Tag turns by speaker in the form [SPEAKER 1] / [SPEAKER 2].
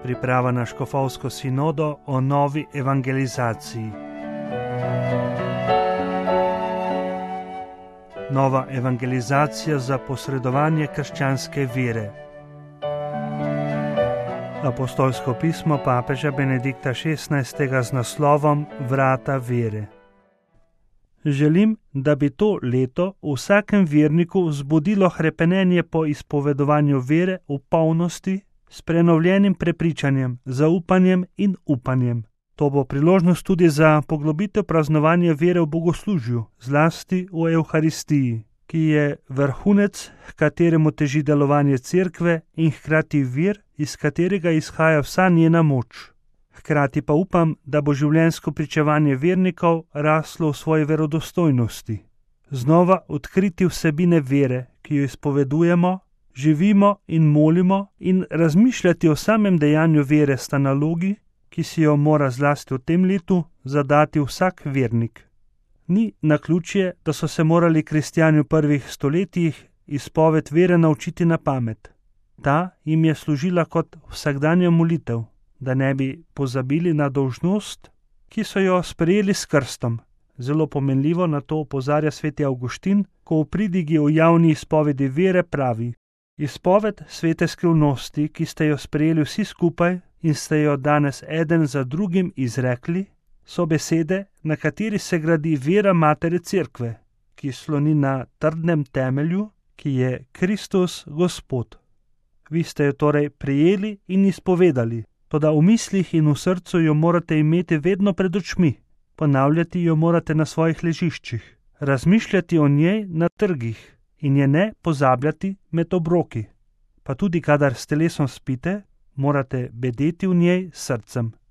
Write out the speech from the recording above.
[SPEAKER 1] Priprava na škofovsko sinodo o novi evangelizaciji. Nova evangelizacija za posredovanje krščanske vere. Apostolsko pismo papeža Benedikta XVI. Z naslovom Vrata vere. Želim, da bi to leto v vsakem verniku vzbudilo hrepenenje po izpovedovanju vere v polnosti, s prenovljenim prepričanjem, zaupanjem in upanjem. To bo priložnost tudi za poglobitev praznovanja vere v bogoslužju, zlasti v Evharistiji, ki je vrhunec, h kateremu teži delovanje cerkve in hkrati vir, iz katerega izhaja vsa njena moč. Hkrati pa upam, da bo življenjsko pričevanje vernikov raslo v svoji verodostojnosti. Znova odkriti vsebine vere, ki jo izpovedujemo, živimo in molimo, in razmišljati o samem dejanju vere sta nalogi, ki si jo mora zlasti v tem letu zadati vsak vernik. Ni naključje, da so se morali kristjani v prvih stoletjih izpoved vere naučiti na pamet. Ta jim je služila kot vsakdanja molitev, da ne bi pozabili na dolžnost, ki so jo sprejeli s krstom. Zelo pomenljivo na to opozarja sveti Avguštin, ko v pridigi o javni izpovedi vere pravi: Izpoved svete skrivnosti, ki ste jo sprejeli vsi skupaj in ste jo danes eden za drugim izrekli, so besede, na kateri se gradi vera matere cerkve, ki sloni na trdnem temelju, ki je Kristus Gospod. Vi ste jo torej prijeli in izpovedali, toda v mislih in v srcu jo morate imeti vedno pred očmi, ponavljati jo morate na svojih ležiščih, razmišljati o njej na trgih in je ne pozabljati med obroki. Pa tudi kadar s telesom spite, morate bedeti v njej s srcem.